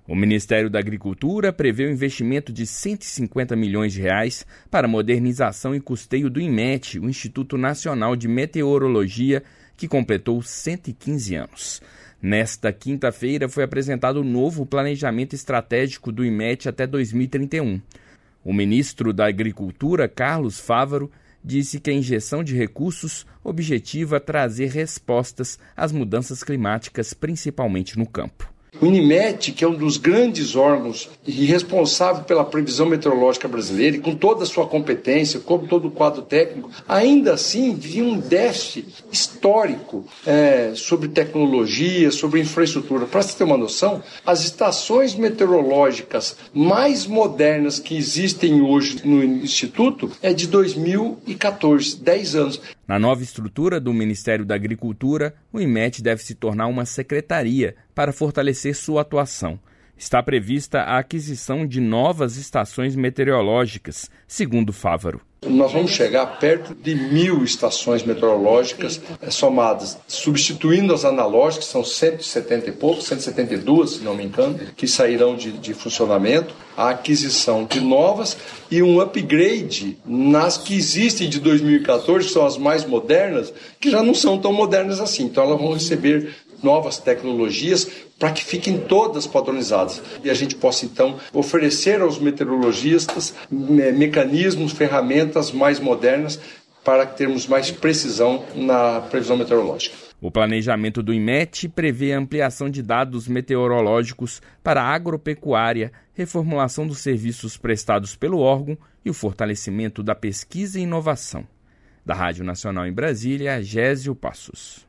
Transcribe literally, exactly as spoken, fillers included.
O Ministério da Agricultura prevê um investimento de cento e cinquenta milhões de reais para a modernização e custeio do INMET, o Instituto Nacional de Meteorologia, que completou cento e quinze anos. Nesta quinta-feira foi apresentado o novo planejamento estratégico do INMET até dois mil e trinta e um. O ministro da Agricultura, Carlos Fávaro, disse que a injeção de recursos objetiva trazer respostas às mudanças climáticas, principalmente no campo. O INMET, que é um dos grandes órgãos e responsável pela previsão meteorológica brasileira, e com toda a sua competência, com todo o quadro técnico, ainda assim vive um déficit histórico é, sobre tecnologia, sobre infraestrutura. Para você ter uma noção, as estações meteorológicas mais modernas que existem hoje no Instituto é de dois mil e quatorze, dez anos. Na nova estrutura do Ministério da Agricultura, o INMET deve se tornar uma secretaria para fortalecer sua atuação. Está prevista a aquisição de novas estações meteorológicas, segundo Fávaro. Nós vamos chegar perto de mil estações meteorológicas é, somadas, substituindo as analógicas, são cento e setenta e poucos, cento e setenta e duas, se não me engano, que sairão de, de funcionamento, a aquisição de novas e um upgrade nas que existem de dois mil e quatorze, que são as mais modernas, que já não são tão modernas assim. Então elas vão receber novas tecnologias para que fiquem todas padronizadas e a gente possa então oferecer aos meteorologistas me- mecanismos, ferramentas mais modernas para termos mais precisão na previsão meteorológica. O planejamento do INMET prevê a ampliação de dados meteorológicos para a agropecuária, reformulação dos serviços prestados pelo órgão e o fortalecimento da pesquisa e inovação. Da Rádio Nacional em Brasília, Gésio Passos.